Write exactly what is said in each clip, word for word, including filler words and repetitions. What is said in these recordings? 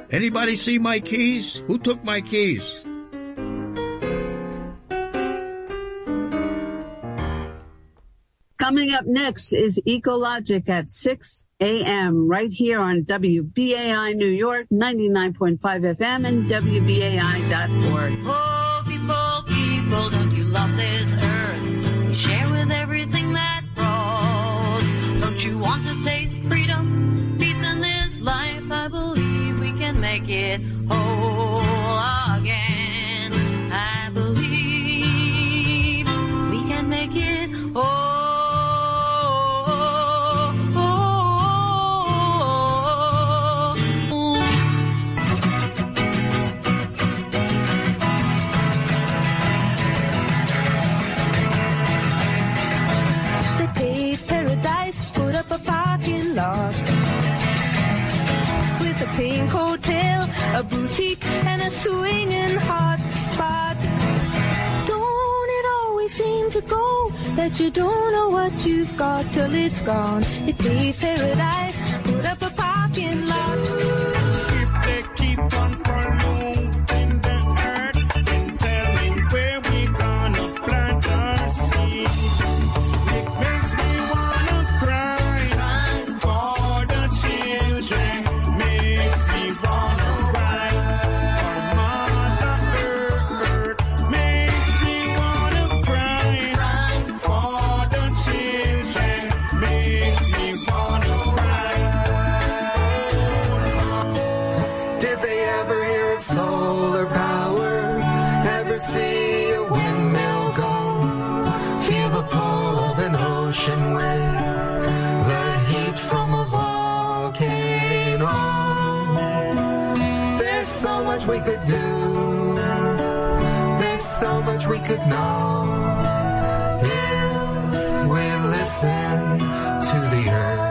Anybody see my keys? Who took my keys? Coming up next is Ecologic at six a.m. right here on W B A I New York, ninety-nine point five F M and W B A I dot org. Oh, people, people, don't you love this earth? To share with everything that grows. Don't you want to taste freedom, peace in this life? I believe we can make it whole again. I believe we can make it whole. A parking lot with a pink hotel, a boutique, and a swinging hot spot. Don't it always seem to go that you don't know what you've got till it's gone? It paved paradise, put up a parking lot. If they keep on polluting the earth, then tell me where we gonna plant our seed. It makes me wanna cry. Solar power, ever see a windmill go? Feel the pull of an ocean wave, the heat from a volcano. There's so much we could do, there's so much we could know, if we listen to the earth.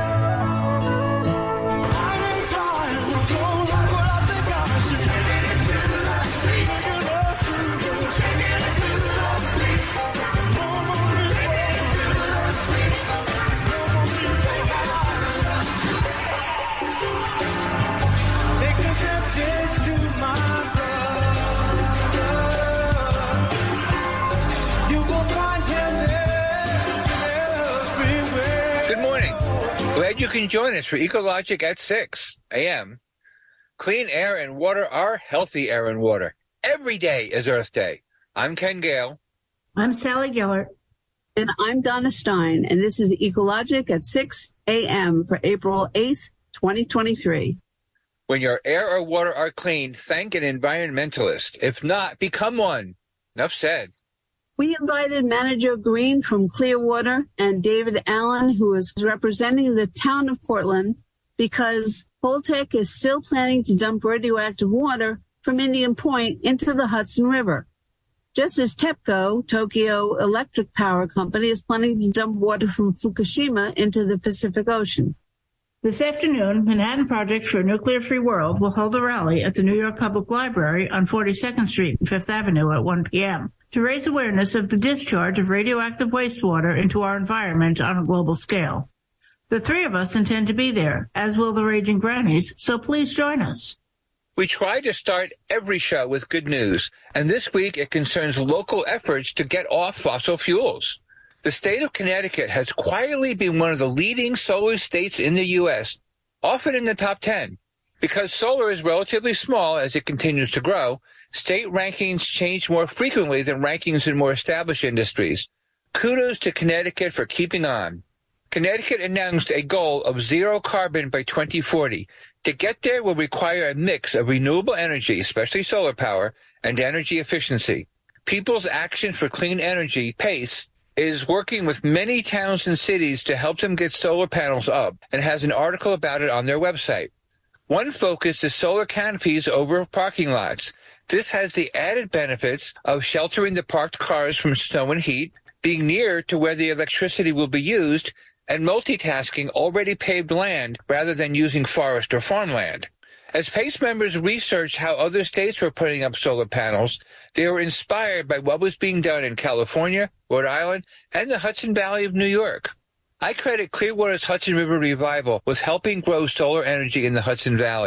Glad you can join us for Ecologic at six a.m. Clean air and water are healthy air and water. Every day is Earth Day. I'm Ken Gale. I'm Sally Gellert. And I'm Donna Stein, and this is Ecologic at six a.m. for April eighth, twenty twenty-three. When your air or water are clean, thank an environmentalist. If not, become one. Enough said. We invited Manager Green from Clearwater and David Allen, who is representing the town of Portland, because Holtec is still planning to dump radioactive water from Indian Point into the Hudson River. Just as TEPCO, Tokyo Electric Power Company, is planning to dump water from Fukushima into the Pacific Ocean. This afternoon, Manhattan Project for a Nuclear-Free World will hold a rally at the New York Public Library on forty-second Street and Fifth Avenue at one p.m. to raise awareness of the discharge of radioactive wastewater into our environment on a global scale. The three of us intend to be there, as will the Raging Grannies, so please join us. We try to start every show with good news, and this week it concerns local efforts to get off fossil fuels. The state of Connecticut has quietly been one of the leading solar states in the U S, often in the top ten. Because solar is relatively small as it continues to grow, state rankings change more frequently than rankings in more established industries. Kudos to Connecticut for keeping on. Connecticut announced a goal of zero carbon by twenty forty. To get there will require a mix of renewable energy, especially solar power, and energy efficiency. People's Action for Clean Energy, PACE, is working with many towns and cities to help them get solar panels up and has an article about it on their website. One focus is solar canopies over parking lots. This has the added benefits of sheltering the parked cars from snow and heat, being near to where the electricity will be used, and multitasking already paved land rather than using forest or farmland. As PACE members researched how other states were putting up solar panels, they were inspired by what was being done in California, Rhode Island, and the Hudson Valley of New York. I credit Clearwater's Hudson River Revival with helping grow solar energy in the Hudson Valley.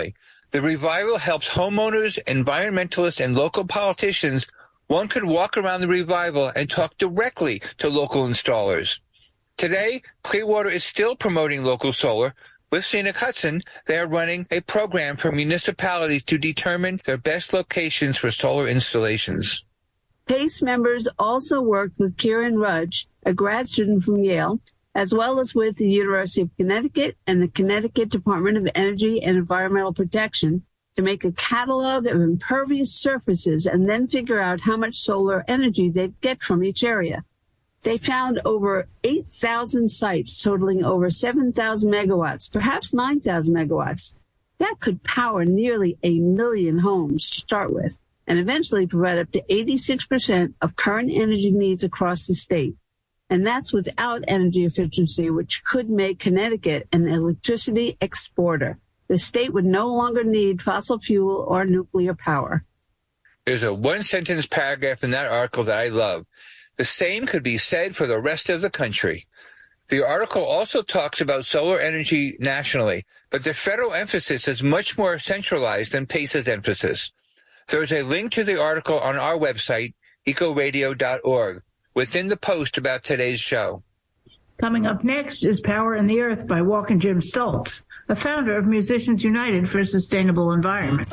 The revival helps homeowners, environmentalists, and local politicians. One could walk around the revival and talk directly to local installers. Today, Clearwater is still promoting local solar. With Scenic Hudson, they are running a program for municipalities to determine their best locations for solar installations. PACE members also worked with Kieran Rudge, a grad student from Yale, as well as with the University of Connecticut and the Connecticut Department of Energy and Environmental Protection, to make a catalog of impervious surfaces and then figure out how much solar energy they'd get from each area. They found over eight thousand sites totaling over seven thousand megawatts, perhaps nine thousand megawatts. That could power nearly a million homes to start with, and eventually provide up to eighty-six percent of current energy needs across the state. And that's without energy efficiency, which could make Connecticut an electricity exporter. The state would no longer need fossil fuel or nuclear power. There's a one-sentence paragraph in that article that I love. The same could be said for the rest of the country. The article also talks about solar energy nationally, but the federal emphasis is much more centralized than PACE's emphasis. There's a link to the article on our website, eco radio dot org, within the post about today's show. Coming up next is Power in the Earth by Walking Jim Stoltz, the founder of Musicians United for a Sustainable Environment.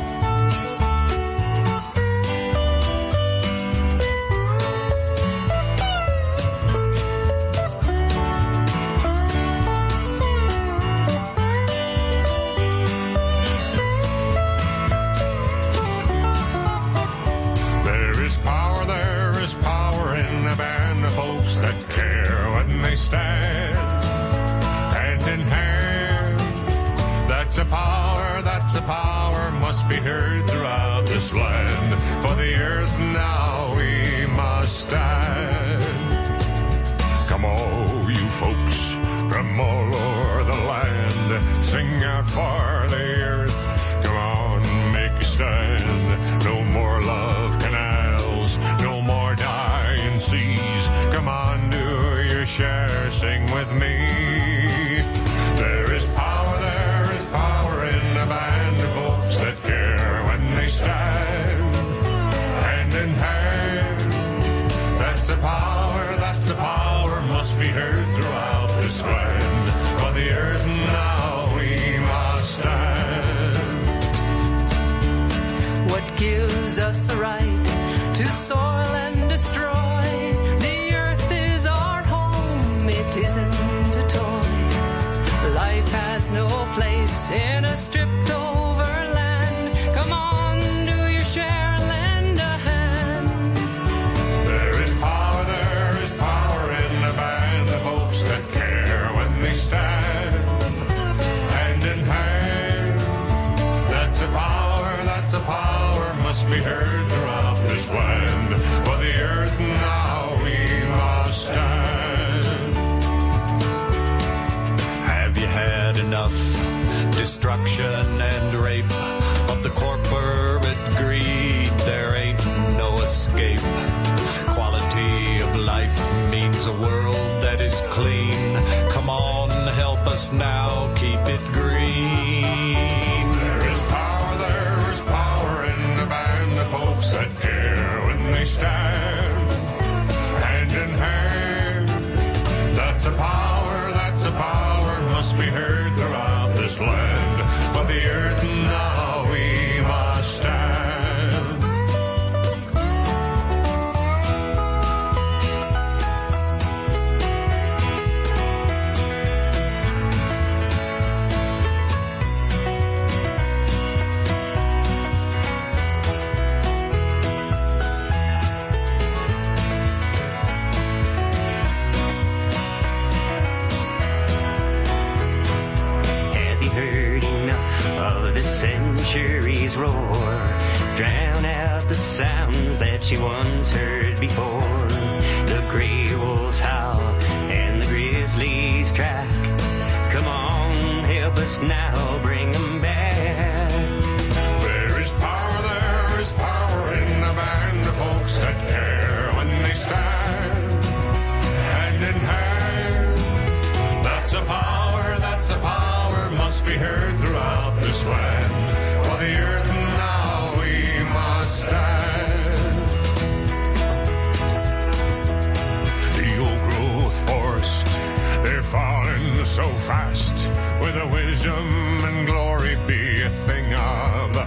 There is power, there is power in a band of folks that care when they stand hand in hand. That's a power, that's a power must be heard throughout this land. For the earth now we must stand. Come all you folks from all over the land, sing out for the earth. Come on, make a stand. No more love canals, no more dying seas. Come on, do your share, sing with me. There is power, there is power in a band of folks that care when they stand hand in hand. That's a power, that's a power must be heard throughout this land. For the earth now we must stand. What gives us the right to soil and destroy? The earth is our home, it isn't a toy. Life has no place in a stripped over land. Come on, do your share and lend a hand. There is power, there is power in a band of folks that care when they stand hand in hand. That's a power, that's a power must be heard throughout this land. For the earth now we must stand. Have you had enough destruction and rape of the corporate greed? There ain't no escape. Quality of life means a world that is clean. Come on, help us now, keep it green. There is power, there is power in the band of folks that care when they stand hand in hand. That's a power, that's a power must be heard throughout this land. For the earth now we must stand. Centuries roar, drown out the sounds that you once heard before. The gray wolves howl and the grizzlies track. Come on, help us now, bring them back. There is power, there is power in a band of folks that care when they stand hand in hand. That's a power, that's a power must be heard throughout this land.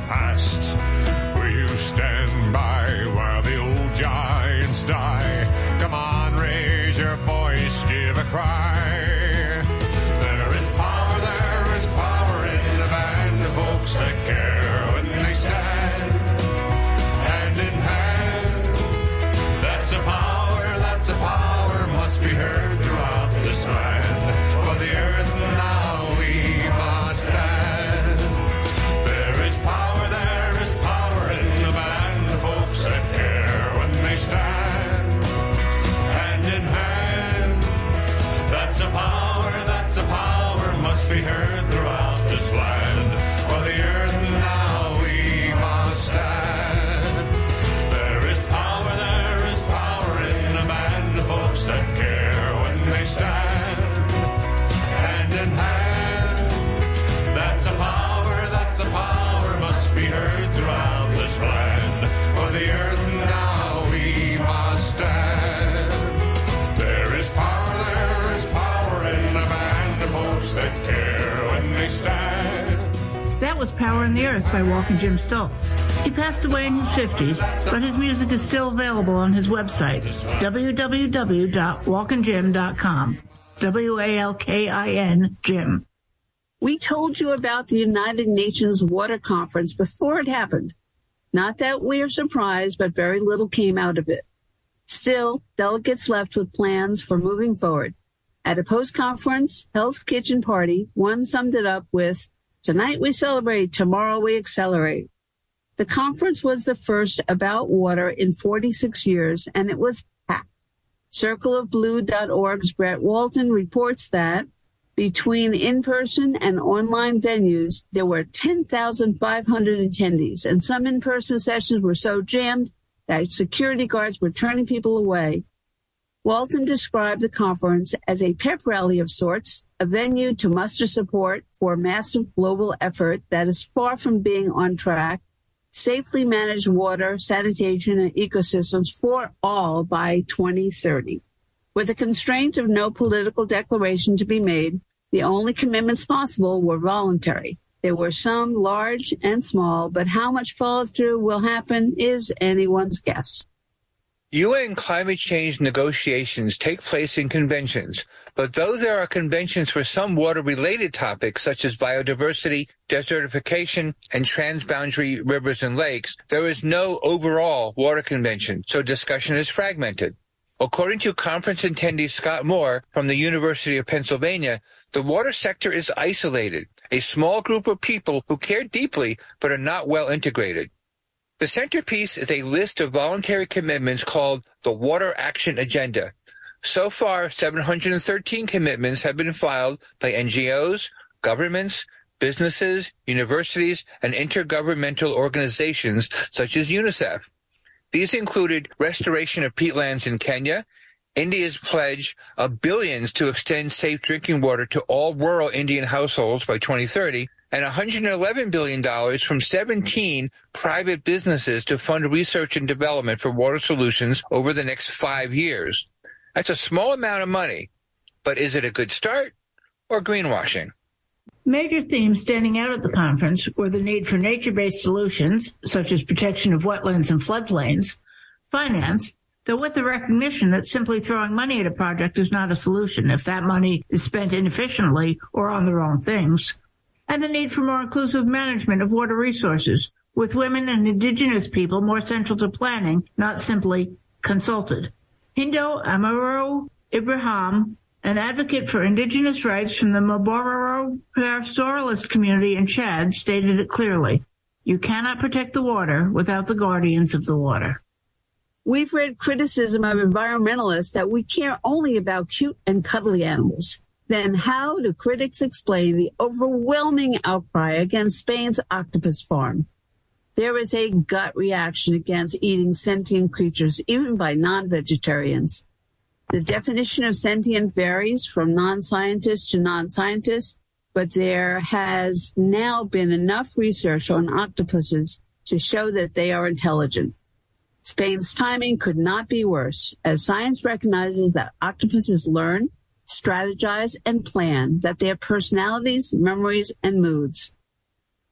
past. Will you stand by while the old giants die? Come on, raise your voice, give a cry. There is power, there is power in the band of folks that care when they stand hand in hand. That's a power, that's a power, must be heard throughout this land. For the earth now we must stand. There is power, there is power in the band of folks that care when they stand hand in hand. That's a power, that's a power, must be heard throughout this land. For the earth now we must stand. There is power, there is power in the band of folks that care when they stand hand in hand. That's a power, that's a power, must be heard throughout this land. For the earth now we must stand. There is power, there is power in the band of folks that care when they stand. That was Power in the Earth by Walkin' Jim Stoltz. He passed away in his fifties, but his music is still available on his website, w w w dot walkin jim dot com. W A L K I N, Jim. We told you about the United Nations Water Conference before it happened. Not that we are surprised, but very little came out of it. Still, delegates left with plans for moving forward. At a post-conference Hell's Kitchen party, one summed it up with, "Tonight we celebrate, tomorrow we accelerate." The conference was the first about water in forty-six years, and it was packed. circle of blue dot org's Brett Walton reports that between in-person and online venues, there were ten thousand five hundred attendees, and some in-person sessions were so jammed that security guards were turning people away. Walton described the conference as a pep rally of sorts, a venue to muster support for a massive global effort that is far from being on track, safely manage water, sanitation, and ecosystems for all by twenty thirty. With the constraint of no political declaration to be made, the only commitments possible were voluntary. There were some large and small, but how much follow-through will happen is anyone's guess. U N climate change negotiations take place in conventions, but though there are conventions for some water-related topics such as biodiversity, desertification, and transboundary rivers and lakes, there is no overall water convention, so discussion is fragmented. According to conference attendee Scott Moore from the University of Pennsylvania, the water sector is isolated, a small group of people who care deeply but are not well integrated. The centerpiece is a list of voluntary commitments called the Water Action Agenda. So far, seven hundred thirteen commitments have been filed by N G Os, governments, businesses, universities, and intergovernmental organizations such as UNICEF. These included restoration of peatlands in Kenya, India's pledge of billions to extend safe drinking water to all rural Indian households by twenty thirty, and one hundred eleven billion dollars from seventeen private businesses to fund research and development for water solutions over the next five years. That's a small amount of money, but is it a good start or greenwashing? Major themes standing out at the conference were the need for nature-based solutions, such as protection of wetlands and floodplains, finance, though with the recognition that simply throwing money at a project is not a solution if that money is spent inefficiently or on the wrong things, and the need for more inclusive management of water resources, with women and indigenous people more central to planning, not simply consulted. Hindo Amaro Ibrahim, an advocate for indigenous rights from the Mbororo pastoralist community in Chad, stated it clearly. You cannot protect the water without the guardians of the water. We've read criticism of environmentalists that we care only about cute and cuddly animals. Then how do critics explain the overwhelming outcry against Spain's octopus farm? There is a gut reaction against eating sentient creatures, even by non-vegetarians. The definition of sentient varies from non-scientist to non-scientist, but there has now been enough research on octopuses to show that they are intelligent. Spain's timing could not be worse, as science recognizes that octopuses learn, strategize, and plan, that they have personalities, memories, and moods.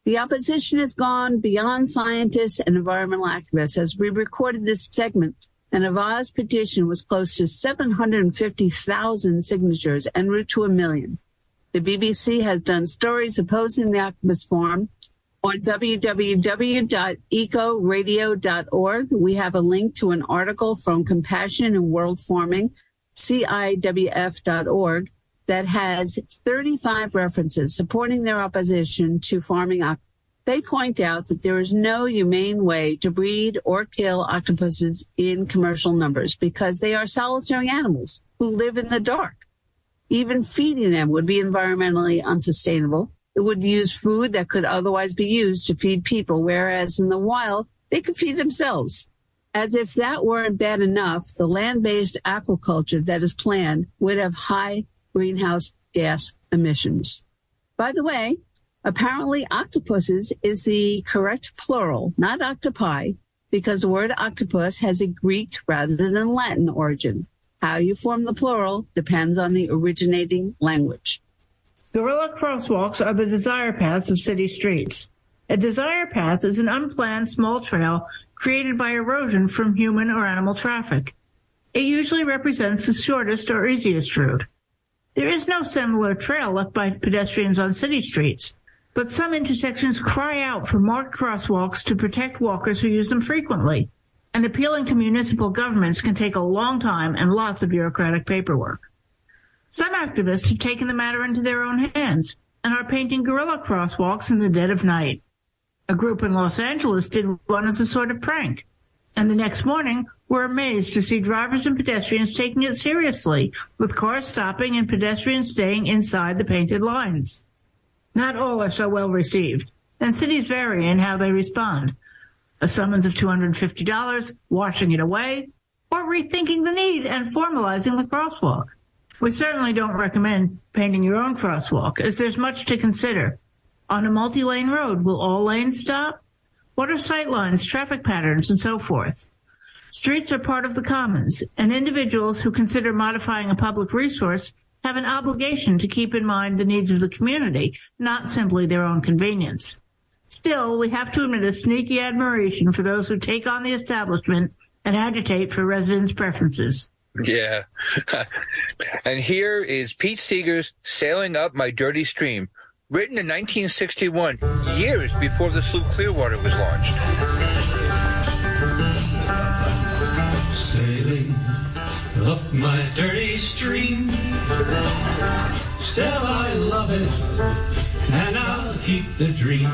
The opposition has gone beyond scientists and environmental activists. As we recorded this segment, an Avaaz petition was close to seven hundred fifty thousand signatures en route to a million. The B B C has done stories opposing the activist forum. On w w w dot eco radio dot org, we have a link to an article from Compassion in World Farming, C I W F dot org, that has thirty-five references supporting their opposition to farming octopus. They point out that there is no humane way to breed or kill octopuses in commercial numbers because they are solitary animals who live in the dark. Even feeding them would be environmentally unsustainable. It would use food that could otherwise be used to feed people, whereas in the wild, they could feed themselves. As if that weren't bad enough, the land-based aquaculture that is planned would have high greenhouse gas emissions. By the way, apparently octopuses is the correct plural, not octopi, because the word octopus has a Greek rather than Latin origin. How you form the plural depends on the originating language. Guerrilla crosswalks are the desire paths of city streets. A desire path is an unplanned small trail created by erosion from human or animal traffic. It usually represents the shortest or easiest route. There is no similar trail left by pedestrians on city streets, but some intersections cry out for marked crosswalks to protect walkers who use them frequently, and appealing to municipal governments can take a long time and lots of bureaucratic paperwork. Some activists have taken the matter into their own hands and are painting guerrilla crosswalks in the dead of night. A group in Los Angeles did one as a sort of prank, and the next morning were amazed to see drivers and pedestrians taking it seriously, with cars stopping and pedestrians staying inside the painted lines. Not all are so well received, and cities vary in how they respond. A summons of two hundred fifty dollars, washing it away, or rethinking the need and formalizing the crosswalk. We certainly don't recommend painting your own crosswalk, as there's much to consider. On a multi-lane road, will all lanes stop? What are sight lines, traffic patterns, and so forth? Streets are part of the commons, and individuals who consider modifying a public resource have an obligation to keep in mind the needs of the community, not simply their own convenience. Still, we have to admit a sneaky admiration for those who take on the establishment and agitate for residents' preferences. Yeah. And here is Pete Seeger's Sailing Up My Dirty Stream, written in nineteen sixty-one, years before the sloop Clearwater was launched. Sailing up my dirty stream, still I love it, and I'll keep the dream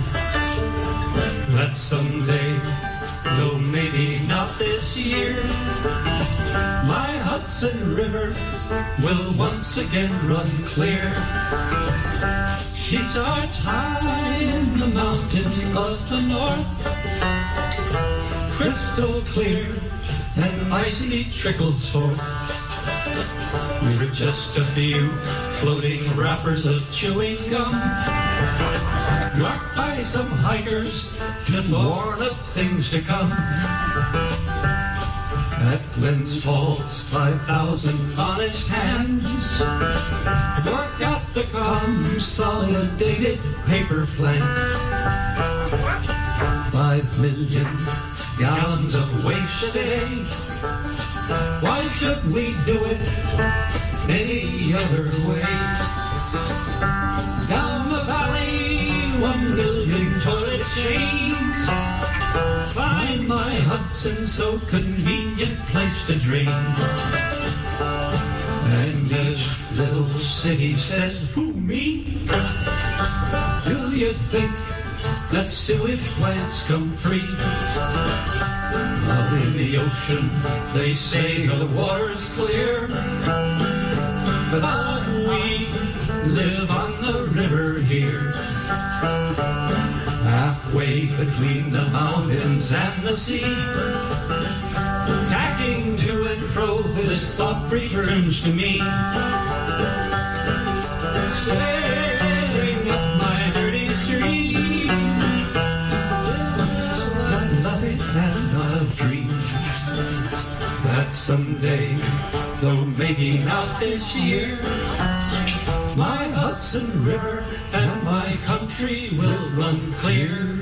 that someday, though maybe not this year, my Hudson River will once again run clear. She starts high in the mountains of the north, crystal clear and icy trickles forth. We're just a few floating wrappers of chewing gum, marked by some hikers and warn of things to come. At Glens Falls, five thousand honest hands work out the consolidated paper plan. Five million gallons of waste a day. Why should we do it any other way? Down the valley, one million toilet chains. Find my Hudson so convenient place to drain. And each little city says, who, me? Do you think that sewage plants come free? Out in the ocean, they say the water's clear, but we live on the river here. Halfway between the mountains and the sea, tacking to and fro, this thought returns to me. Staring up my dirty stream, I love it and I'll dream that someday, though maybe not this year, My Hudson River and my country will run clear.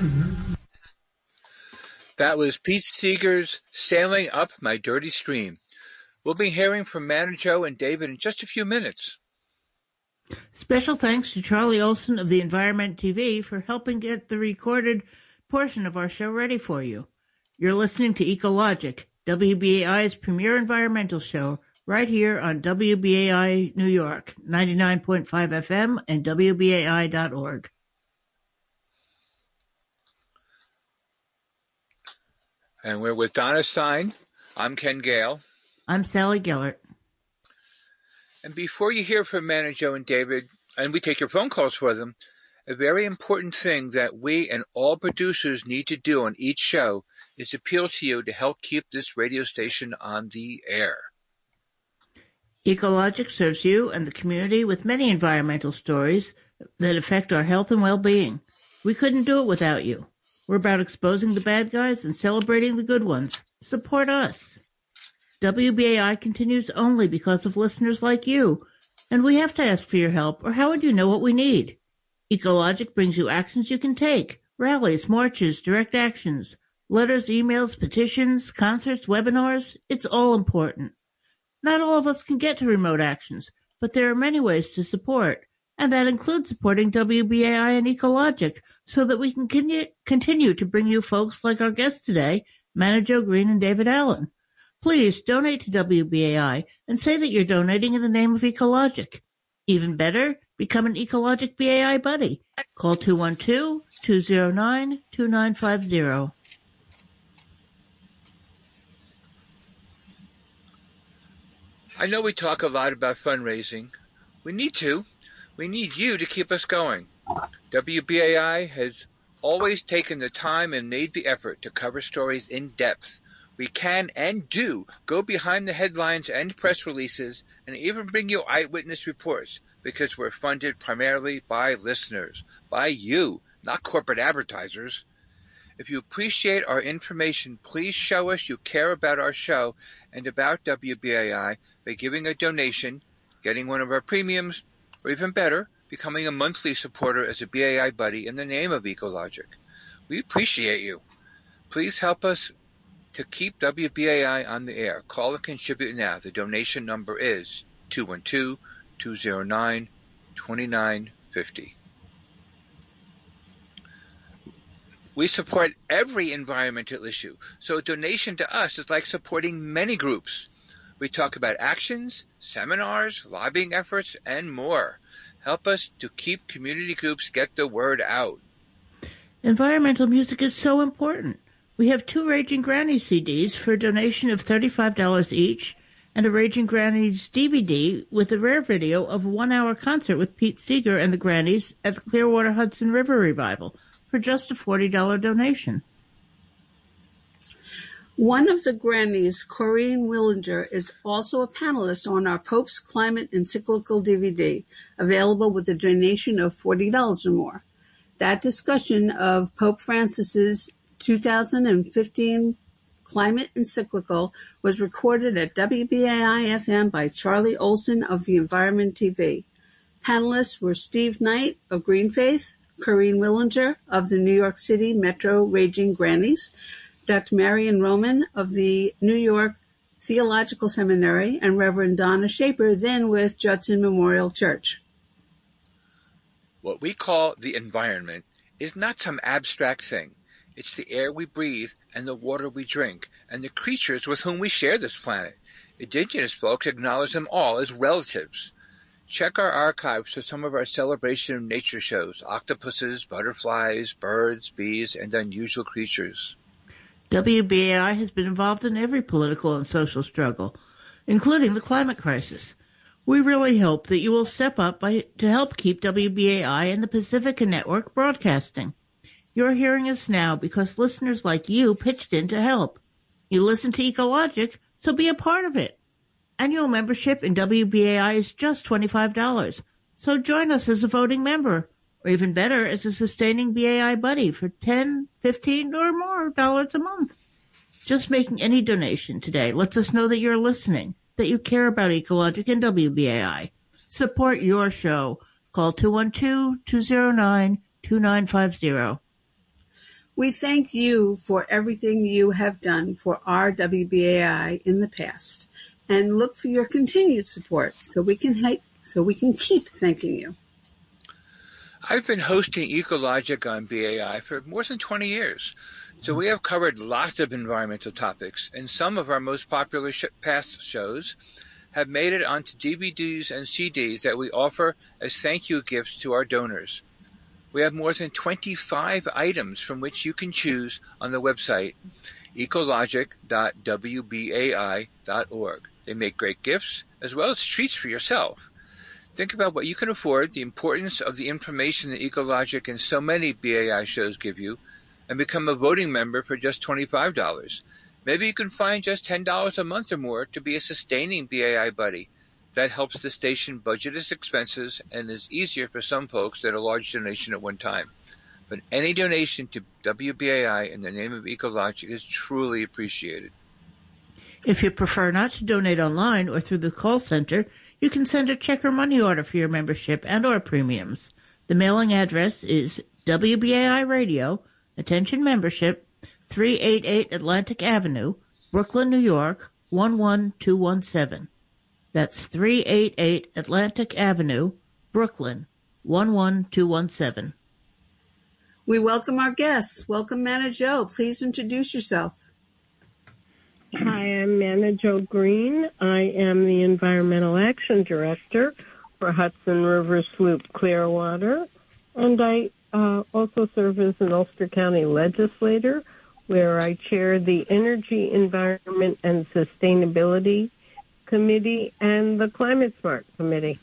That was Pete Seeger's Sailing Up My Dirty Stream. We'll be hearing from Manu Joe and David in just a few minutes. Special thanks to Charlie Olson of the Environment T V for helping get the recorded portion of our show ready for you. You're listening to Ecologic, W B A I's premier environmental show, right here on W B A I New York, ninety-nine point five F M and W B A I dot org. And we're with Donna Stein. I'm Ken Gale. I'm Sally Gellert. And before you hear from Manu Joe and David, and we take your phone calls for them, a very important thing that we and all producers need to do on each show is appeal to you to help keep this radio station on the air. Ecologic serves you and the community with many environmental stories that affect our health and well-being. We couldn't do it without you. We're about exposing the bad guys and celebrating the good ones. Support us. W B A I continues only because of listeners like you, and we have to ask for your help, or how would you know what we need? Ecologic brings you actions you can take, rallies, marches, direct actions, letters, emails, petitions, concerts, webinars. It's all important. Not all of us can get to remote actions, but there are many ways to support, and that includes supporting W B A I and Ecologic so that we can continue to bring you folks like our guests today, Manu Joe Green and David Allen. Please donate to W B A I and say that you're donating in the name of Ecologic. Even better, become an Ecologic B A I buddy. Call two one two, two zero nine, two nine five zero. I know we talk a lot about fundraising. We need to. We need you to keep us going. W B A I has always taken the time and made the effort to cover stories in depth. We can and do go behind the headlines and press releases and even bring you eyewitness reports because we're funded primarily by listeners, by you, not corporate advertisers. If you appreciate our information, please show us you care about our show and about W B A I by giving a donation, getting one of our premiums, or even better, becoming a monthly supporter as a B A I buddy in the name of Ecologic. We appreciate you. Please help us to keep W B A I on the air. Call and contribute now. The donation number is two one two, two zero nine, two nine five zero. We support every environmental issue, so a donation to us is like supporting many groups. We talk about actions, seminars, lobbying efforts, and more. Help us to keep community groups get the word out. Environmental music is so important. We have two Raging Grannies C Ds for a donation of thirty-five dollars each, and a Raging Grannies D V D with a rare video of a one-hour concert with Pete Seeger and the Grannies at the Clearwater Hudson River Revival for just a forty dollars donation. One of the Grannies, Corinne Willinger, is also a panelist on our Pope's Climate Encyclical D V D, available with a donation of forty dollars or more. That discussion of Pope Francis's two thousand fifteen Climate Encyclical was recorded at W B A I F M by Charlie Olson of the Environment T V. Panelists were Steve Knight of Green Faith, Corinne Willinger of the New York City Metro Raging Grannies, Doctor Marion Roman of the New York Theological Seminary, and Reverend Donna Shaper, then with Judson Memorial Church. What we call the environment is not some abstract thing. It's the air we breathe and the water we drink and the creatures with whom we share this planet. Indigenous folks acknowledge them all as relatives. Check our archives for some of our celebration of nature shows: octopuses, butterflies, birds, bees, and unusual creatures. W B A I has been involved in every political and social struggle, including the climate crisis. We really hope that you will step up by, to help keep W B A I and the Pacifica Network broadcasting. You're hearing us now because listeners like you pitched in to help. You listen to Ecologic, so be a part of it. Annual membership in W B A I is just twenty-five dollars, so join us as a voting member, or even better, as a sustaining B A I buddy for ten, fifteen, or more dollars a month. Just making any donation today lets us know that you're listening, that you care about Ecologic and W B A I. Support your show. Call two one two, two zero nine, two nine five zero. We thank you for everything you have done for our W B A I in the past, and look for your continued support so we can ha- so we can keep thanking you. I've been hosting Ecologic on B A I for more than twenty years, so we have covered lots of environmental topics, and some of our most popular sh- past shows have made it onto D V Ds and C Ds that we offer as thank you gifts to our donors. We have more than twenty-five items from which you can choose on the website ecologic dot w b a i dot org. They make great gifts as well as treats for yourself. Think about what you can afford, the importance of the information that Ecologic and so many B A I shows give you, and become a voting member for just twenty-five dollars. Maybe you can find just ten dollars a month or more to be a sustaining B A I buddy. That helps the station budget its expenses and is easier for some folks than a large donation at one time. But any donation to W B A I in the name of Ecologic is truly appreciated. If you prefer not to donate online or through the call center, you can send a check or money order for your membership and or premiums. The mailing address is W B A I Radio, Attention Membership, three eighty-eight Atlantic Avenue, Brooklyn, New York, one one two one seven. That's three eighty-eight Atlantic Avenue, Brooklyn, one one two one seven. We welcome our guests. Welcome, Manna Jo. Please introduce yourself. Hi, I'm Manna Jo Green. I am the Environmental Action Director for Hudson River Sloop Clearwater, and I uh, also serve as an Ulster County legislator, where I chair the Energy, Environment, and Sustainability Committee and the Climate Smart Committee.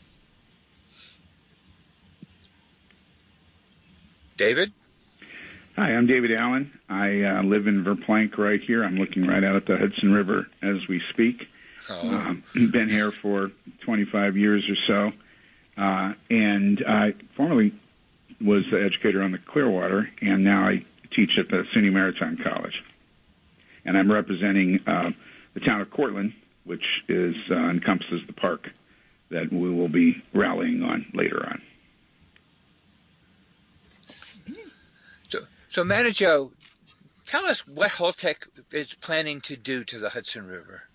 David? Hi, I'm David Allen. I uh, live in Verplank right here. I'm looking right out at the Hudson River as we speak. Oh. Um, been here for twenty-five years or so. Uh, and I formerly was the educator on the Clearwater, and now I teach at the SUNY Maritime College. And I'm representing uh, the town of Cortland, which is uh, encompasses the park that we will be rallying on later on. So, so Manna Jo, tell us what Holtec is planning to do to the Hudson River.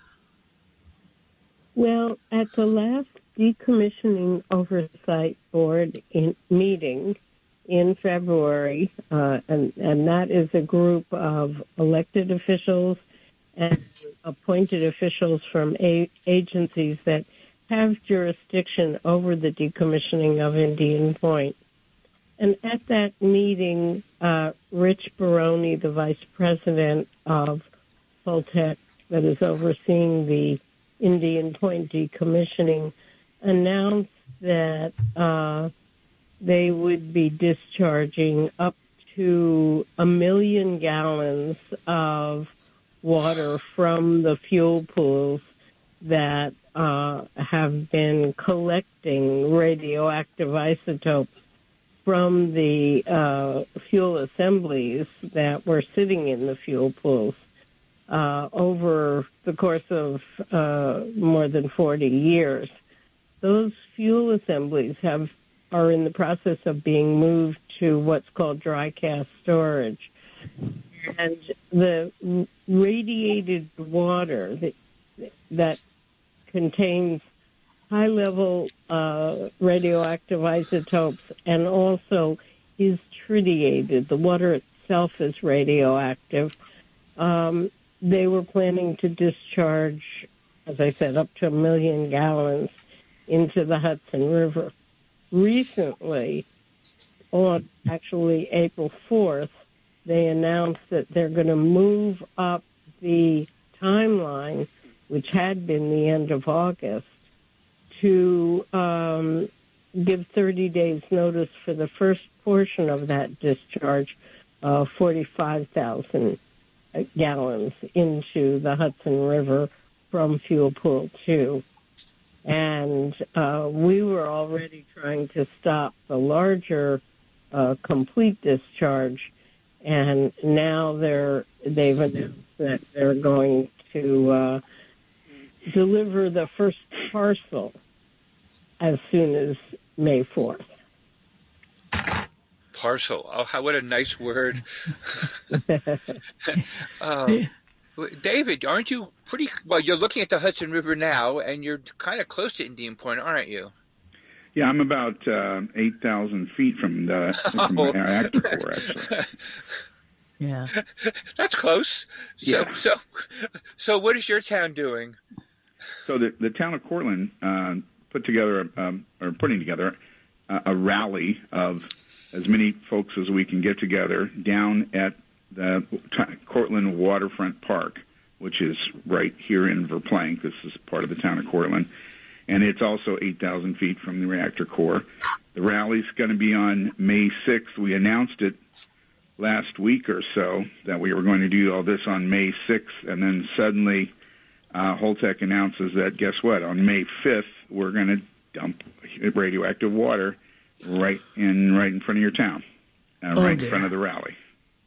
Well, at the last decommissioning oversight board in, meeting in February, uh, and, and that is a group of elected officials and appointed officials from a- agencies that have jurisdiction over the decommissioning of Indian Point. And at that meeting, uh, Rich Baroni, the vice president of Holtec, that is overseeing the Indian Point decommissioning, announced that uh, they would be discharging up to a million gallons of water from the fuel pools that uh, have been collecting radioactive isotopes from the uh, fuel assemblies that were sitting in the fuel pools uh, over the course of uh, more than forty years. Those fuel assemblies have are in the process of being moved to what's called dry cask storage. And the radiated water that, that contains high-level uh, radioactive isotopes and also is tritiated. The water itself is radioactive. Um, they were planning to discharge, as I said, up to a million gallons into the Hudson River. Recently, on actually April fourth, they announced that they're going to move up the timeline, which had been the end of August, to um, give thirty days notice for the first portion of that discharge, uh, forty-five thousand gallons into the Hudson River from Fuel Pool two. And uh, we were already trying to stop the larger uh, complete discharge, and now they're, they've announced that they're going to uh, deliver the first parcel as soon as May fourth. Parcel. Oh, how, what a nice word. uh, David, aren't you pretty, well, you're looking at the Hudson River now, and you're kind of close to Indian Point, aren't you? Yeah, I'm about uh, eight thousand feet from the from Oh. the reactor core, actually. Yeah. That's close. So, Yeah. so, so what is your town doing? So the, the town of Cortland uh, put together, um, or putting together, a, a rally of as many folks as we can get together down at the t- Cortland Waterfront Park, which is right here in Verplank. This is part of the town of Cortland. And it's also eight thousand feet from the reactor core. The rally's going to be on May sixth. We announced it last week or so that we were going to do all this on May sixth, and then suddenly uh, Holtec announces that, guess what, on May fifth, we're going to dump radioactive water right in right in front of your town, uh, Oh, right dear. in front of the rally.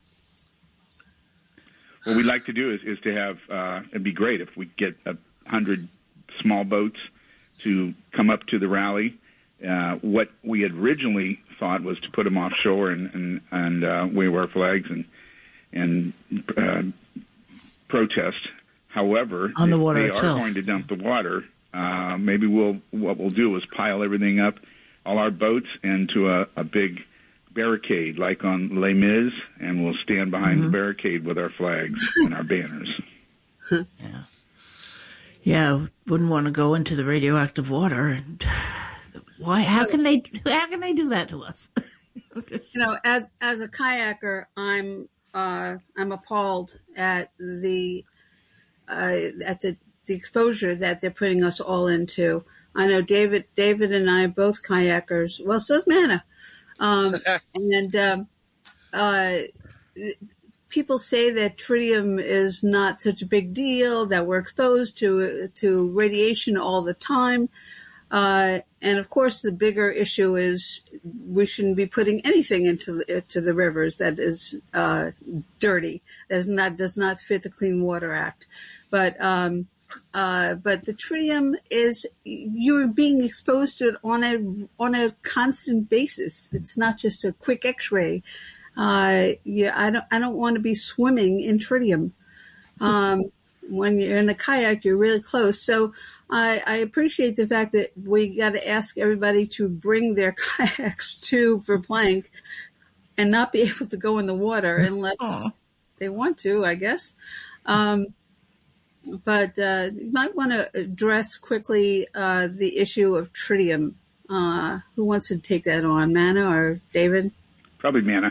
What we'd like to do is, is to have, uh, it'd be great if we get a hundred small boats to come up to the rally. Uh, what we had originally thought was to put them offshore and, and, and uh, wave our flags and, and uh, protest. However, On the if water they itself. are going to dump the water, uh, maybe we'll, what we'll do is pile everything up, all our boats, into a, a big barricade like on Les Mis, and we'll stand behind Mm-hmm. the barricade with our flags and our banners. Yeah. Yeah, wouldn't want to go into the radioactive water. And why? How can they? How can they do that to us? You know, as as a kayaker, I'm uh, I'm appalled at the uh, at the the exposure that they're putting us all into. I know David David and I are both kayakers. Well, so's Manna, um, and um, uh, people say that tritium is not such a big deal, that we're exposed to to radiation all the time. Uh, and of course, the bigger issue is we shouldn't be putting anything into the, into the rivers that is uh, dirty, that is not does not fit the Clean Water Act. But um, uh, but the tritium is, you're being exposed to it on a on a constant basis. It's not just a quick X-ray. Uh, yeah, I don't I don't want to be swimming in tritium. Um, when you're in a kayak, you're really close. So I, I appreciate the fact that we got to ask everybody to bring their kayaks to Verplank and not be able to go in the water unless Aw. they want to, I guess. Um, but uh, you might want to address quickly uh, the issue of tritium. Uh, who wants to take that on, Manna or David? Probably Manna.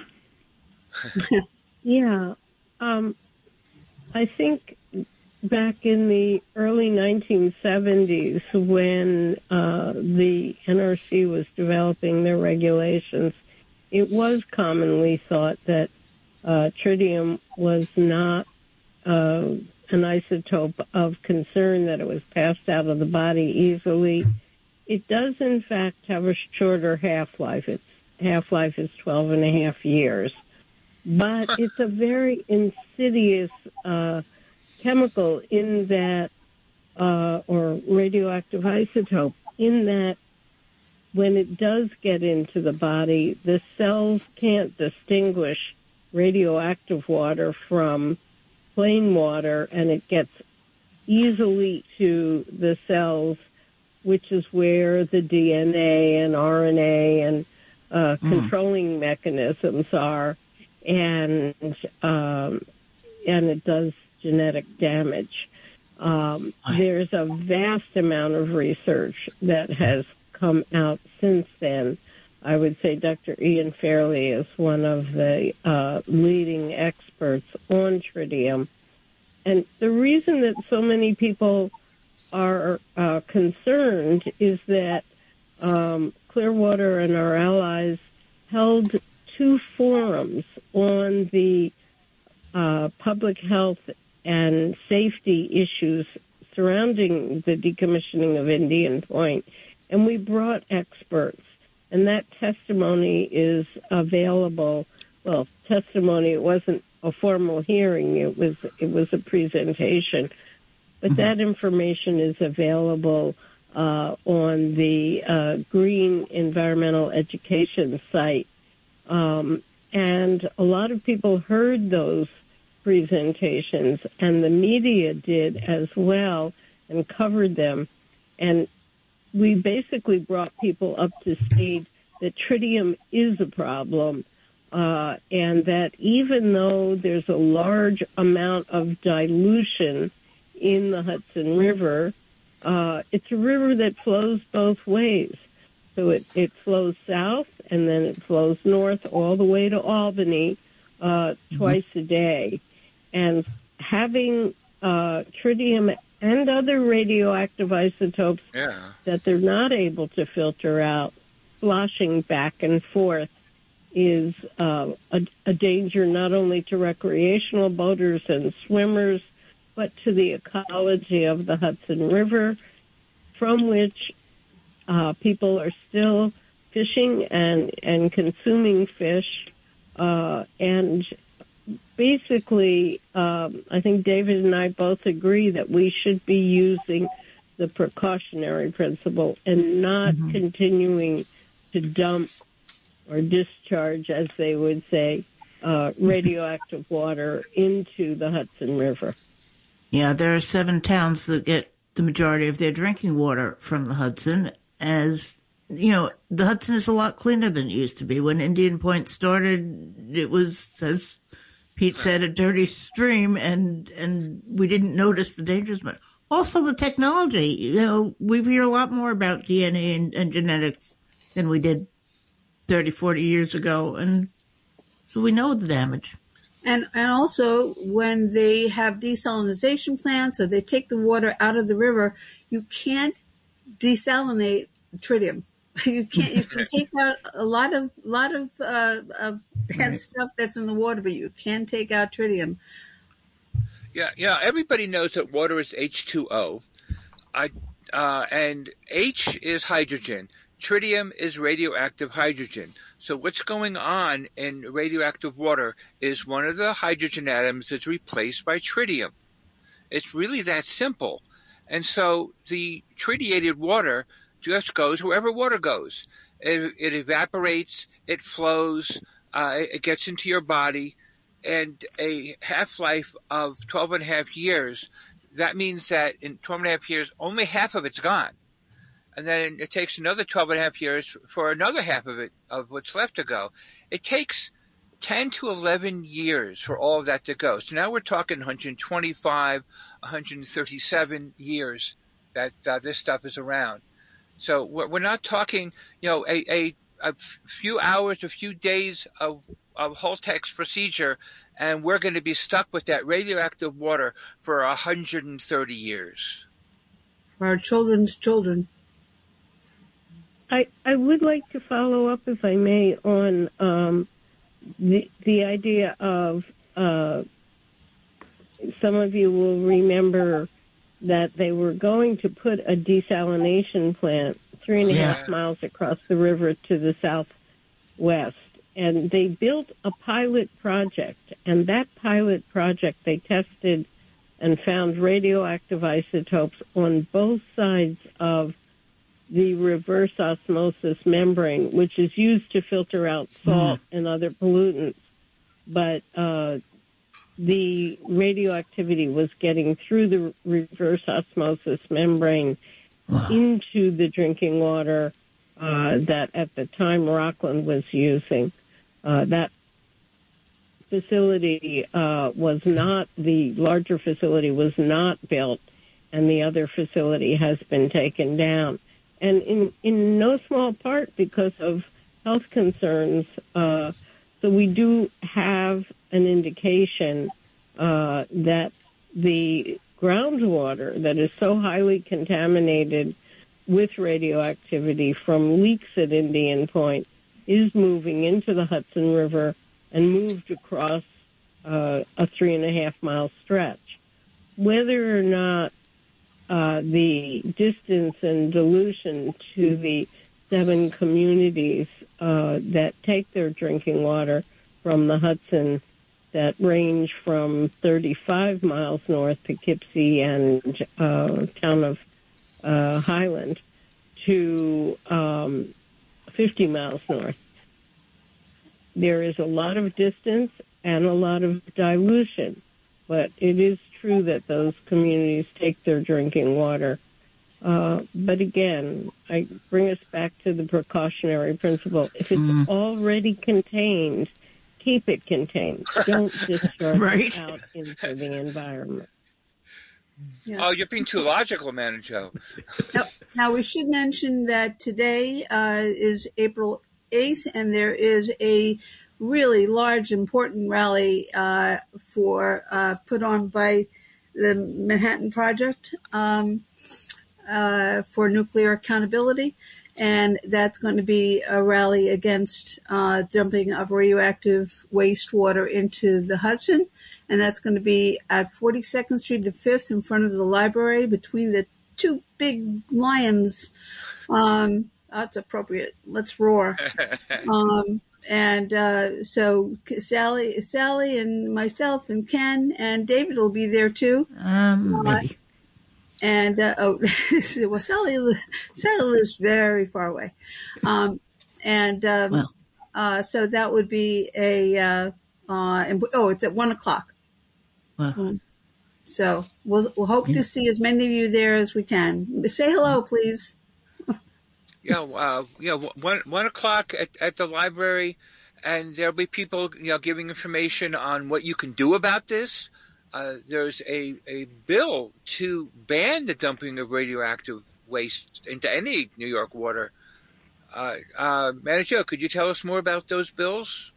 Yeah. Um, I think back in the early nineteen seventies, when uh, the N R C was developing their regulations, it was commonly thought that uh, tritium was not uh, an isotope of concern, that it was passed out of the body easily. It does, in fact, have a shorter half-life. Its half-life is twelve and a half years. But it's a very insidious uh, chemical in that, uh, or radioactive isotope, in that when it does get into the body, the cells can't distinguish radioactive water from plain water, and it gets easily to the cells, which is where the D N A and R N A and uh, mm. controlling mechanisms are. And um, and it does genetic damage. Um, there's a vast amount of research that has come out since then. I would say Doctor Ian Fairley is one of the uh, leading experts on tritium. And the reason that so many people are uh, concerned is that um, Clearwater and our allies held two forums on the uh, public health and safety issues surrounding the decommissioning of Indian Point, and we brought experts, and that testimony is available. Well, testimony, it wasn't a formal hearing, it was it was a presentation, but that information is available uh, on the uh, Green Environmental Education site. Um, and a lot of people heard those presentations, and the media did as well and covered them. And we basically brought people up to speed that tritium is a problem, uh, and that even though there's a large amount of dilution in the Hudson River, uh, it's a river that flows both ways. So it, it flows south, and then it flows north all the way to Albany uh, twice a day. And having uh, tritium and other radioactive isotopes Yeah. that they're not able to filter out, sloshing back and forth, is uh, a, a danger not only to recreational boaters and swimmers, but to the ecology of the Hudson River, from which uh, people are still fishing and, and consuming fish. Uh, and basically, um, I think David and I both agree that we should be using the precautionary principle and not mm-hmm. continuing to dump or discharge, as they would say, uh, radioactive water into the Hudson River. Yeah, there are seven towns that get the majority of their drinking water from the Hudson. As you know, the Hudson is a lot cleaner than it used to be. When Indian Point started, it was, as Pete said, a dirty stream, and and we didn't notice the dangers. But also the technology. You know, we hear a lot more about D N A and, and genetics than we did thirty, forty years ago, and so we know the damage. And and also, when they have desalinization plants or they take the water out of the river, you can't desalinate tritium. You can't. You can take out a lot of lot of uh, of bad right. stuff that's in the water, but you can take out tritium. Yeah, yeah. Everybody knows that water is H two O, I uh, and H is hydrogen. Tritium is radioactive hydrogen. So what's going on in radioactive water is one of the hydrogen atoms is replaced by tritium. It's really that simple. And so the tritiated water just goes wherever water goes. It, it evaporates, it flows, uh, it gets into your body, and a half-life of twelve and a half years, that means that in twelve and a half years, only half of it's gone. And then it takes another twelve and a half years for another half of it, of what's left to go. It takes ten to eleven years for all of that to go. So now we're talking one hundred twenty-five, one hundred thirty-seven years that uh, this stuff is around. So we're, we're not talking, you know, a, a, a few hours, a few days of, of Holtec's procedure, and we're going to be stuck with that radioactive water for one hundred thirty years. For our children's children. I, I would like to follow up, if I may, on um, the the idea of uh, some of you will remember that they were going to put a desalination plant three and a Yeah. half miles across the river to the southwest. And they built a pilot project, and that pilot project they tested and found radioactive isotopes on both sides of the reverse osmosis membrane, which is used to filter out salt mm. and other pollutants. But uh, the radioactivity was getting through the reverse osmosis membrane wow. into the drinking water uh, that at the time Rockland was using. Uh, that facility uh, was not, the larger facility was not built, and the other facility has been taken down. And in, in no small part because of health concerns. Uh, so we do have an indication uh, that the groundwater that is so highly contaminated with radioactivity from leaks at Indian Point is moving into the Hudson River and moved across uh, a three and a half mile stretch. Whether or not Uh, the distance and dilution to the seven communities uh, that take their drinking water from the Hudson that range from thirty-five miles north, Poughkeepsie and uh, town of uh, Highland, to um, fifty miles north. There is a lot of distance and a lot of dilution, but it is true that those communities take their drinking water. Uh, but again, I bring us back to the precautionary principle. If it's mm. already contained, keep it contained. Don't discharge right. it out into the environment. Yeah. Oh, you're being too logical, Manager Joe. now, now, we should mention that today uh, is April eighth, and there is a really large, important rally uh, for uh, put on by the Manhattan Project um, uh, for nuclear accountability, and that's going to be a rally against uh, dumping of radioactive wastewater into the Hudson, and that's going to be at forty-second Street and fifth in front of the library between the two big lions. Um, that's appropriate. Let's roar. Um, and uh, so Sally, Sally, and myself, and Ken, and David will be there too. Um, maybe. Uh, and uh, oh, well, Sally, Sally lives very far away, um, and um, well. uh, so that would be a. Uh, uh, and, oh, it's at one o'clock. Well. Um, so we'll we'll hope yeah. to see as many of you there as we can. Say hello, please. Yeah, uh, you know, one one o'clock at, at the library, and there'll be people, you know, giving information on what you can do about this. Uh, there's a, a bill to ban the dumping of radioactive waste into any New York water. Uh, uh, Manager, could you tell us more about those bills?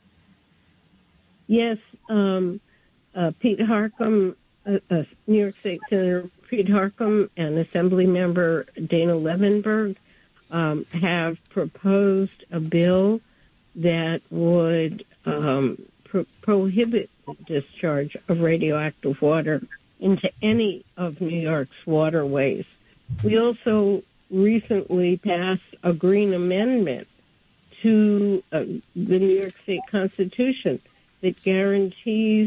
Yes, um, uh, Pete Harcum, uh, uh, New York State Senator Pete Harcum, and Assembly Member Dana Levenberg Um, have proposed a bill that would um, pro- prohibit the discharge of radioactive water into any of New York's waterways. We also recently passed a green amendment to uh, the New York State Constitution that guarantees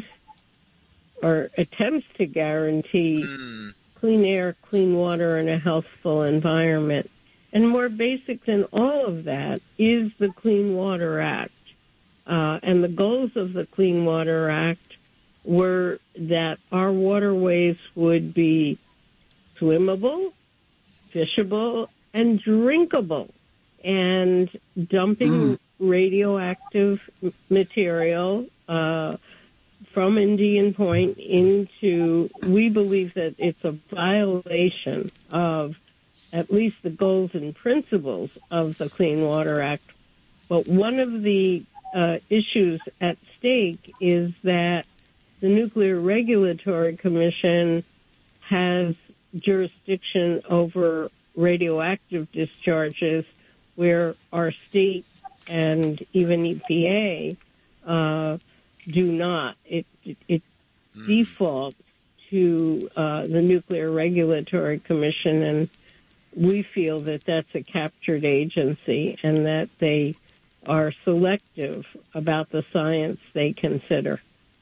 or attempts to guarantee mm. clean air, clean water, and a healthful environment. And more basic than all of that is the Clean Water Act. Uh, and the goals of the Clean Water Act were that our waterways would be swimmable, fishable, and drinkable. And dumping mm. radioactive material uh, from Indian Point into, we believe that it's a violation of at least the goals and principles of the Clean Water Act. But one of the uh, issues at stake is that the Nuclear Regulatory Commission has jurisdiction over radioactive discharges where our state and even E P A uh, do not. It, it, it mm. defaults to uh, the Nuclear Regulatory Commission, and we feel that that's a captured agency and that they are selective about the science they consider.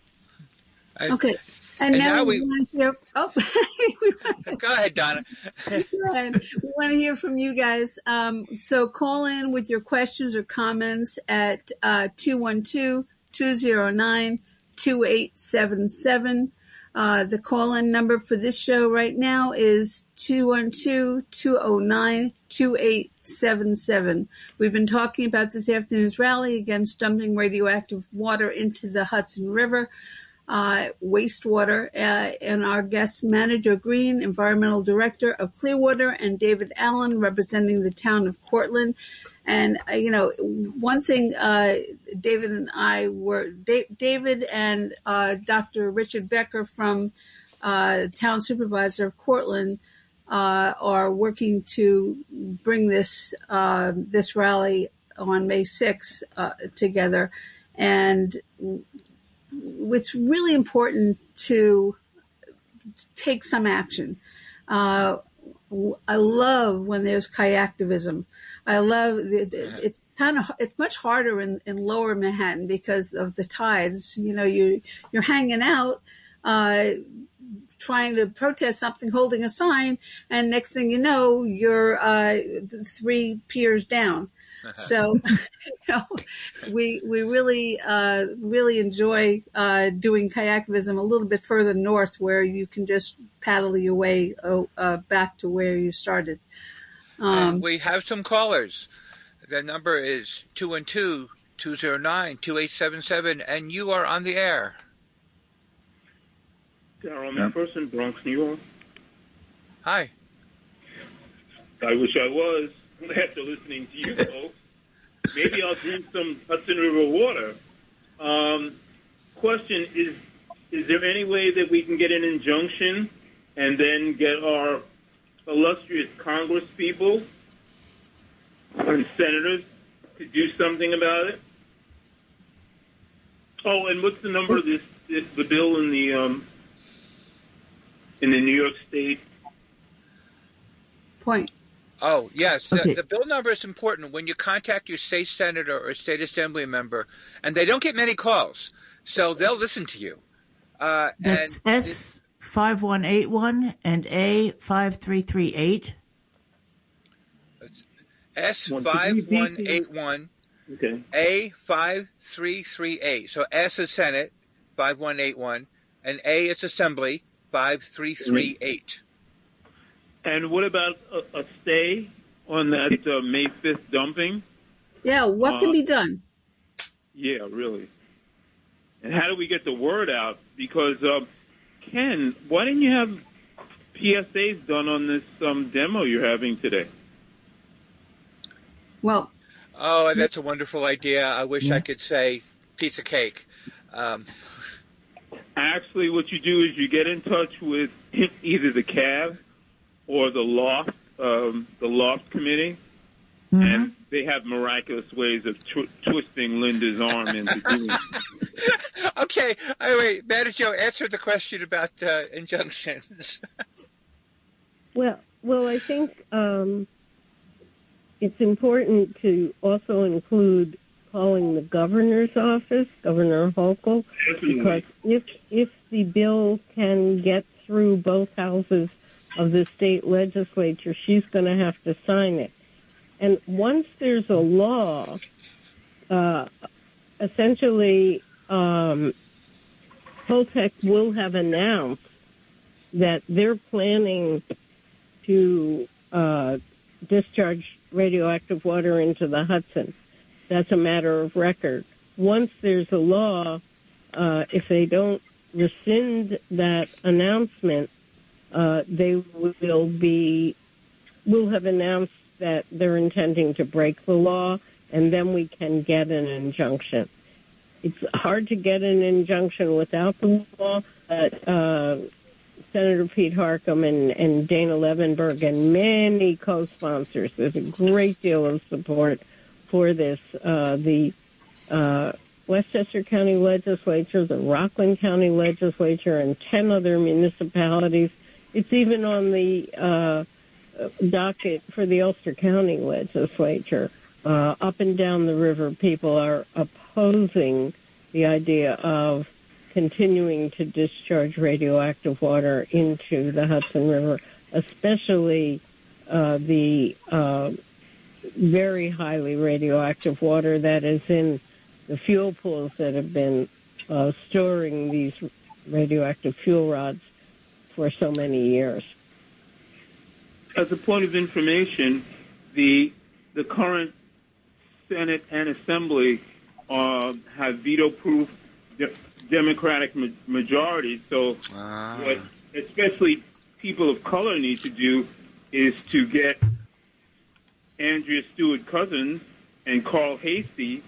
Okay. And, and now, now we, we want to hear. Oh, go ahead, Donna. Go ahead. We want to hear from you guys. Um, so call in with your questions or comments at uh, two one two, two zero nine, two eight seven seven. Uh, the call-in number for this show right now is two one two, two zero nine, two eight seven seven. We've been talking about this afternoon's rally against dumping radioactive water into the Hudson River, uh, wastewater, uh, and our guest, Manager Green, Environmental Director of Clearwater, and David Allen, representing the town of Cortland. And, uh, you know, one thing, uh, David and I were, da- David and uh, Doctor Richard Becker from uh, Town Supervisor of Cortland uh, are working to bring this uh, this rally on May sixth uh, together. And it's really important to take some action. Uh, I love when there's kayaktivism. I love the, the, it's kind of it's much harder in, in Lower Manhattan because of the tides. You know, you you're hanging out, uh, trying to protest something, holding a sign, and next thing you know, you're uh, three piers down. So, you know, we we really uh, really enjoy uh, doing kayaktivism a little bit further north, where you can just paddle your way uh, back to where you started. Um, and we have some callers. The number is two one two, two zero nine, two eight seven seven, and you are on the air. Darryl McPherson, Bronx, New York. Hi. I wish I was after listening to you folks. Maybe I'll drink some Hudson River water. Um, question is, is there any way that we can get an injunction and then get our illustrious Congress people and senators to do something about it? Oh, and what's the number of this, this the bill in the um, in the New York State? Point. Oh, yes. Okay. The, the bill number is important. When you contact your state senator or state assembly member, and they don't get many calls, so they'll listen to you. Uh, That's and S five one eight one and A five three three eight. S five one eight one, okay. A five three three eight. So S is Senate, five one eight one, and A is Assembly, five three three eight. And what about a, a stay on that uh, May fifth dumping? Yeah, what can Uh, be done? Yeah, really. And how do we get the word out? Because, uh, Ken, why didn't you have P S As done on this um, demo you're having today? Well, oh, that's a wonderful idea. I wish Yeah. I could say piece of cake. Um, Actually, what you do is you get in touch with either the C A V or the loft, um, the loft committee, Mm-hmm. and they have miraculous ways of tw- twisting Linda's arm into doing it. okay, oh, wait, Manager, answer the question about uh, injunctions. Well, well, I think um, it's important to also include calling the governor's office, Governor Hochul, because if if the bill can get through both houses of the state legislature, she's going to have to sign it. And once there's a law, uh, essentially, um, Holtec will have announced that they're planning to uh, discharge radioactive water into the Hudson. That's a matter of record. Once there's a law, uh, if they don't rescind that announcement, uh, they will be, will have announced that they're intending to break the law, and then we can get an injunction. It's hard to get an injunction without the law, but uh, Senator Pete Harckham and, and Dana Levenberg and many co-sponsors, there's a great deal of support for this. Uh, the uh, Westchester County Legislature, the Rockland County Legislature, and ten other municipalities. It's even on the uh, docket for the Ulster County Legislature. Uh, up and down the river, people are opposing the idea of continuing to discharge radioactive water into the Hudson River, especially uh, the uh, very highly radioactive water that is in the fuel pools that have been uh, storing these radioactive fuel rods for so many years. As a point of information, the the current Senate and Assembly uh, have veto-proof de- Democratic ma- majorities. So, Ah. what especially people of color need to do is to get Andrea Stewart Cousins and Carl Hasty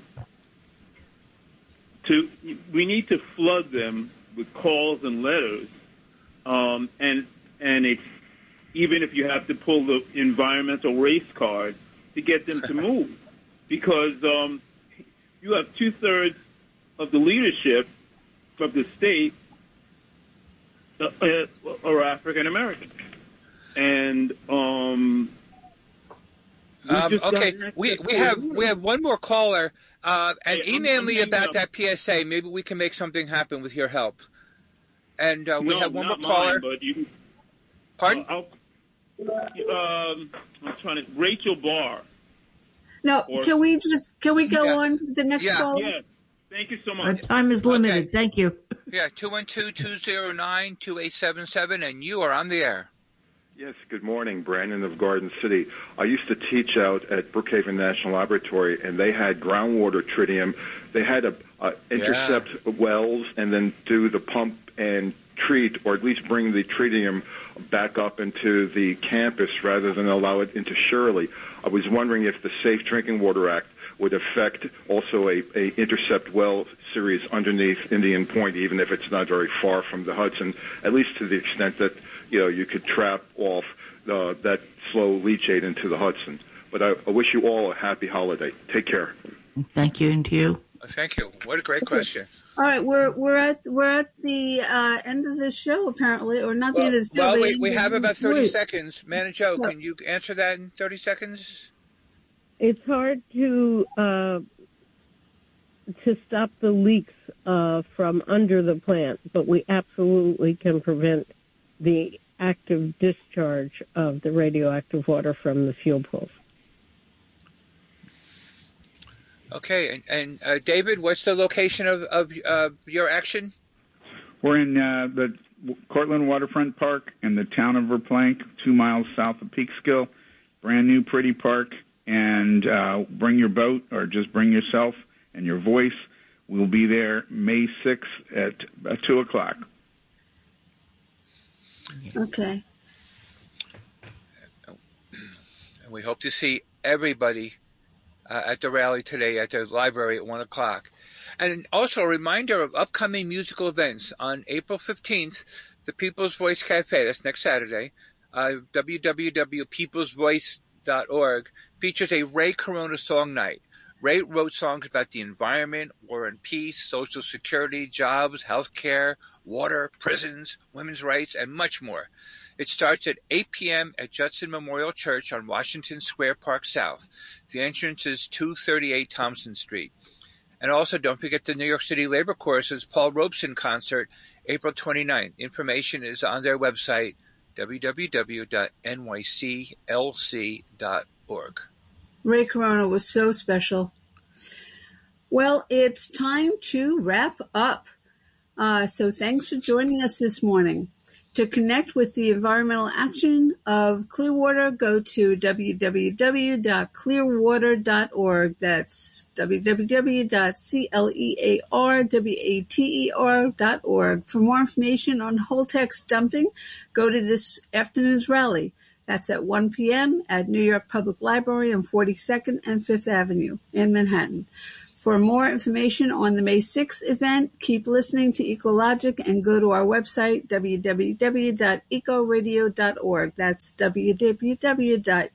to. We need to flood them with calls and letters, um, and and it's. Even if you have to pull the environmental race card to get them to move. Because um, you have two-thirds of the leadership of the state uh, uh, are African-American. And um, Um, okay, we we have we have one more caller, uh, and Hey, I'm- email I'm me hanging about up. that P S A. Maybe we can make something happen with your help. And uh, we no, have one more not caller. Mine, but you, Pardon? Uh, I'll, um, I'm trying to. Rachel Barr. No, Or- can we just can we go Yeah. on to the next Yeah. call? Yes. Thank you so Our much. time is limited. Okay. Thank you. Yeah, two one two, two zero nine, two eight seven seven, and you are on the air. Yes, good morning, Brandon of Garden City. I used to teach out at Brookhaven National Laboratory, and they had groundwater tritium. They had to uh, intercept wells and then do the pump and treat, or at least bring the tritium back up into the campus rather than allow it into Shirley. I was wondering if the Safe Drinking Water Act would affect also a, a intercept well series underneath Indian Point, even if it's not very far from the Hudson, at least to the extent that, you know, you could trap off uh, that slow leachate into the Hudson. But I, I wish you all a happy holiday. Take care. Thank you, and to you. Thank you. What a great question. All right, we're we're at we're at the uh, end of this show apparently, or not the Well, end of this show. well but we, end we of have this about thirty week. seconds. Man and Joe, Yeah. can you answer that in thirty seconds? It's hard to uh, to stop the leaks uh, from under the plant, but we absolutely can prevent the active discharge of the radioactive water from the fuel pools. Okay, and, and uh, David, what's the location of, of uh, your action? We're in uh, the Cortland Waterfront Park in the town of Verplank, two miles south of Peekskill. Brand new, pretty park. And uh, bring your boat or just bring yourself and your voice. We'll be there May sixth at uh, two o'clock. Okay. And we hope to see everybody uh, at the rally today at the library at one o'clock. And also a reminder of upcoming musical events. On April fifteenth, the People's Voice Cafe, that's next Saturday, uh, w w w dot peoples voice dot org, features a Ray Corona song night. Ray wrote songs about the environment, war and peace, social security, jobs, health care, water, prisons, women's rights, and much more. It starts at eight p.m. at Judson Memorial Church on Washington Square Park South. The entrance is two thirty-eight Thompson Street. And also don't forget the New York City Labor Chorus's Paul Robeson concert, April twenty-ninth. Information is on their website, w w w dot n y c l c dot org. Ray Corona was so special. Well, it's time to wrap up. Uh, so thanks for joining us this morning. To connect with the environmental action of Clearwater, go to w w w dot clearwater dot org. That's w w w dot clearwater dot org. For more information on Holtex dumping, go to this afternoon's rally. That's at one p.m. at New York Public Library on forty-second and fifth Avenue in Manhattan. For more information on the May sixth event, keep listening to Ecologic and go to our website, w w w dot eco radio dot org. That's w w w dot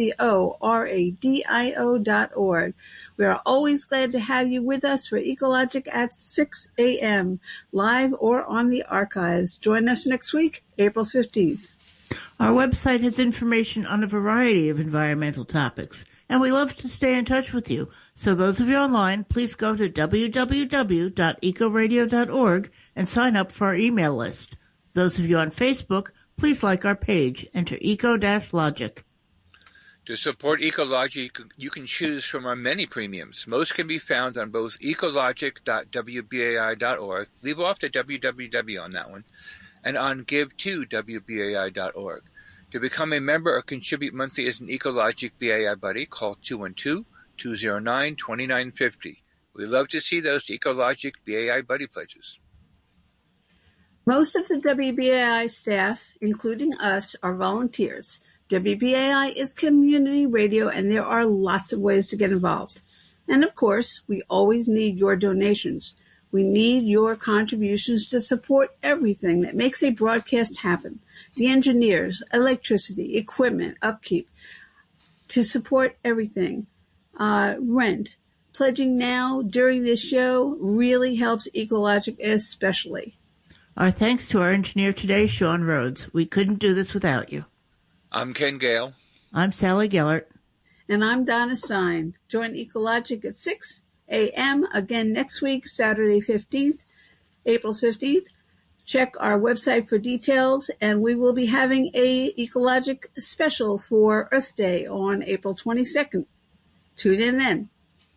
eco radio dot org. We are always glad to have you with us for Ecologic at six a.m., live or on the archives. Join us next week, April fifteenth. Our website has information on a variety of environmental topics, and we love to stay in touch with you. So those of you online, please go to w w w dot eco radio dot org and sign up for our email list. Those of you on Facebook, please like our page. Enter Eco-Logic. To support Ecologic, you can choose from our many premiums. Most can be found on both ecologic dot w b a i dot org. Leave off the www on that one. And on give to w b a i dot org. To become a member or contribute monthly as an Ecologic B A I buddy, call two one two, two zero nine, two nine five zero. We love to see those Ecologic B A I buddy pledges. Most of the W B A I staff, including us, are volunteers. W B A I is community radio, and there are lots of ways to get involved. And of course, we always need your donations. We need your contributions to support everything that makes a broadcast happen. The engineers, electricity, equipment, upkeep, to support everything. Uh, rent. Pledging now during this show really helps Ecologic especially. Our thanks to our engineer today, Sean Rhodes. We couldn't do this without you. I'm Ken Gale. I'm Sally Gellert. And I'm Donna Stein. Join Ecologic at six a.m. again next week, Saturday fifteenth, April fifteenth. Check our website for details, and we will be having a ecologic special for Earth Day on April twenty-second. Tune in then.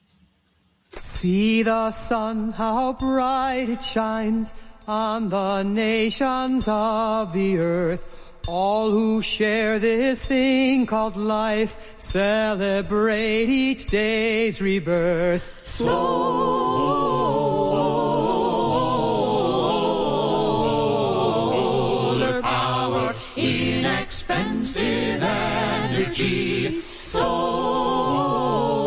See the sun, how bright it shines on the nations of the earth. All who share this thing called life celebrate each day's rebirth. Solar power, inexpensive energy. Solar.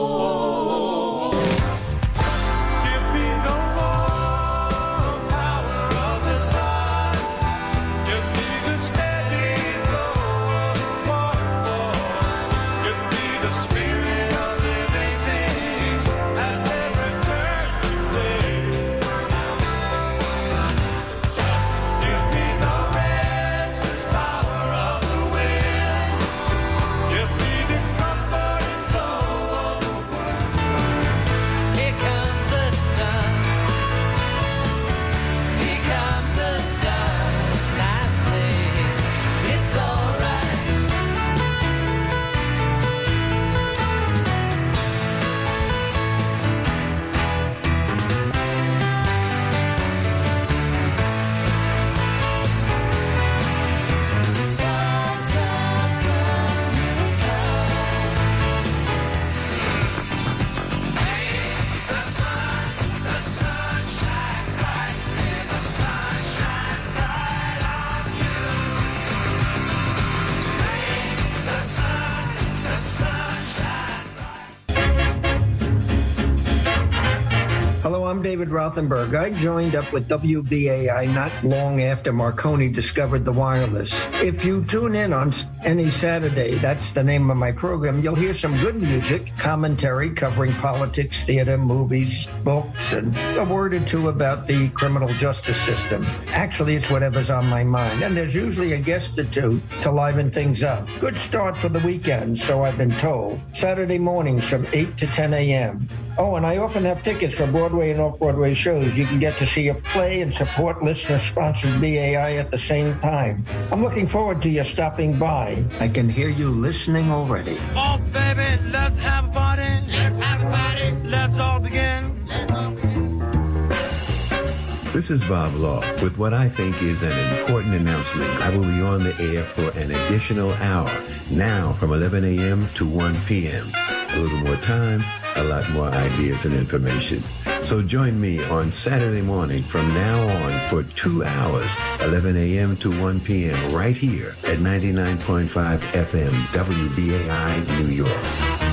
David Rothenberg. I joined up with W B A I not long after Marconi discovered the wireless. If you tune in on any Saturday, that's the name of my program, you'll hear some good music, commentary covering politics, theater, movies, books, and a word or two about the criminal justice system. Actually, it's whatever's on my mind, and there's usually a guest or two to liven things up. Good start for the weekend, so I've been told. Saturday mornings from eight to ten a.m. Oh, and I often have tickets for Broadway and off-Broadway shows. You can get to see a play and support listener-sponsored B A I at the same time. I'm looking forward to you stopping by. I can hear you listening already. Oh, baby, let's have a party. Let's have a party. Let's all begin. Let's all begin. This is Bob Law with what I think is an important announcement. I will be on the air for an additional hour, now from eleven a.m. to one p.m. A little more time, a lot more ideas and information. So join me on Saturday morning from now on for two hours, eleven a.m. to one p.m. right here at ninety-nine point five F M W B A I New York.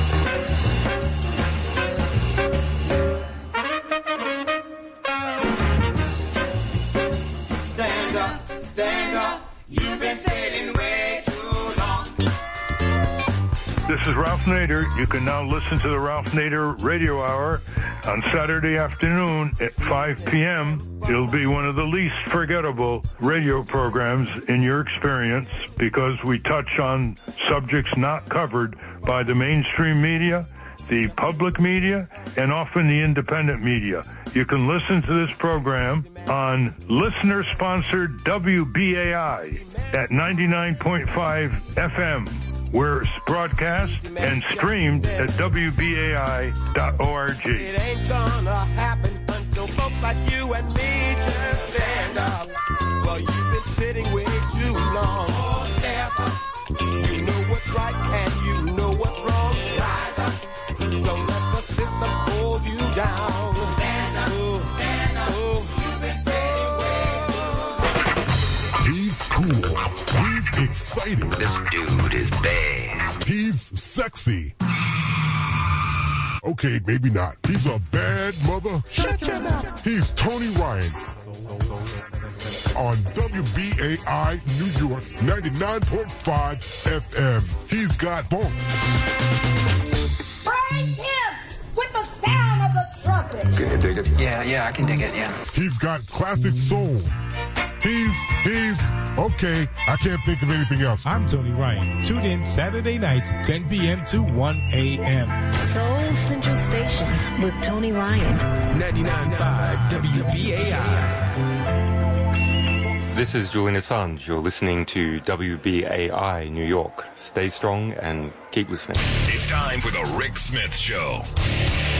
Stand up, stand up. You've been sitting way too long. This is Ralph Nader. You can now listen to the Ralph Nader Radio Hour on Saturday afternoon at five p.m. It'll be one of the least forgettable radio programs in your experience because we touch on subjects not covered by the mainstream media, the public media, and often the independent media. You can listen to this program on listener-sponsored W B A I at ninety-nine point five F M. Where it's broadcast and streamed at W B A I dot org. It ain't gonna happen until folks like you and me just stand up. Well, you've been sitting way too long. Oh, step up. You know what's right and you know what's wrong. Rise up. Don't let the system hold you down. Stand up. Oh, stand up. Oh, you've been sitting way too long. He's cool. He's exciting. This dude is bad. He's sexy. Okay, maybe not. He's a bad mother. Shut your mouth. He's Tony Ryan. On W B A I New York, ninety-nine point five F M. He's got funk. Praise him with the sound of the trumpet. Can you dig it? Yeah, yeah, I can dig it, yeah. He's got classic soul. He's, he's, okay, I can't think of anything else. I'm Tony Ryan. Tune in Saturday nights, ten p.m. to one a.m. Soul Central Station with Tony Ryan. ninety-nine point five W B A I. This is Julian Assange. You're listening to W B A I New York. Stay strong and keep listening. It's time for the Rick Smith Show.